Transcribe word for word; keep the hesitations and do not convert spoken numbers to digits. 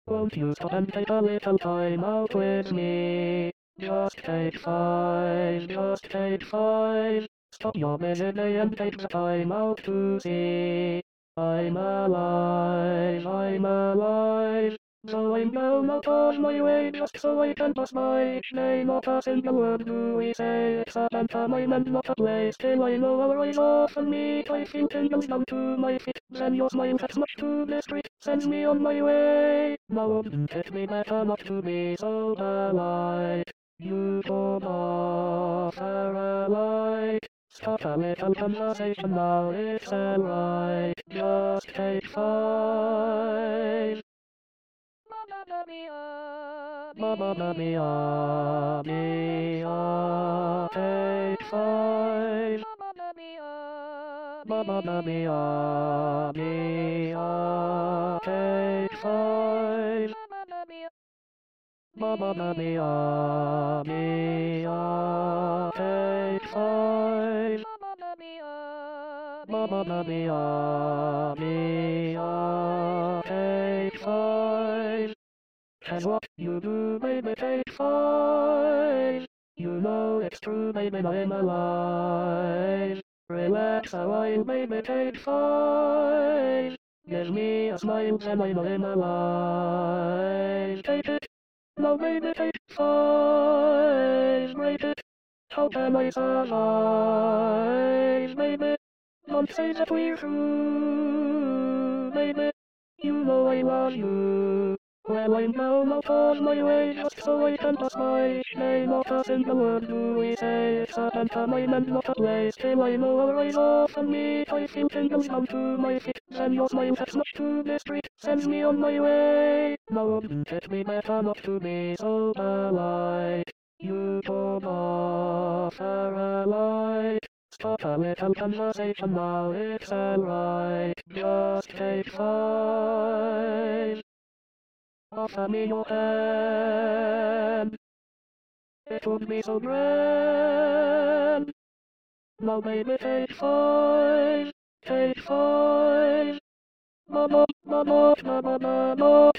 Won't you stop and take a little time out with me? Just take five, just take five. Stop your busy day and take the time out to see. I'm alive, I'm alive. Going down out of my way just so I can pass by each day. Not a single word do we say. It's a pantomime and not a play. Still I know our eyes off and meet. I feel tingles down to my feet. Then your smile that's much too discreet sends me on my way. Now wouldn't it be better not to be so polite? You told off alike. Start a little conversation now, it's alright. Just take five. Mamma mia, Mamma mia, mia, take five. Mamma mia, Mamma mia, mia, take five. Mamma mia, Mamma mia, mia, take five. Mamma mia, Mamma mia, mia, take five. And what you do, baby, take five. You know it's true, baby, I'm alive. Relax a while, baby, take five. Give me a smile, then I know I'm alive. Take it, now baby, take five. Break it, how can I survive, baby? Don't say that we're through, baby. You know I love you. Well, I'm down out of my way just so I can pass by each day. Not a single word do we say. It's a pantomime and not a play. Still I know our eyes off and meet. I feel tingles down to my feet. Then your smile that's much too discreet sends me on my way. Now wouldn't it be better not to be so polite? You told off alike. Start a little conversation now, it's alright. Just take five. Offer me your hand. It would be so grand. Now baby, take five. Take five. Mama, mama, mama, mama.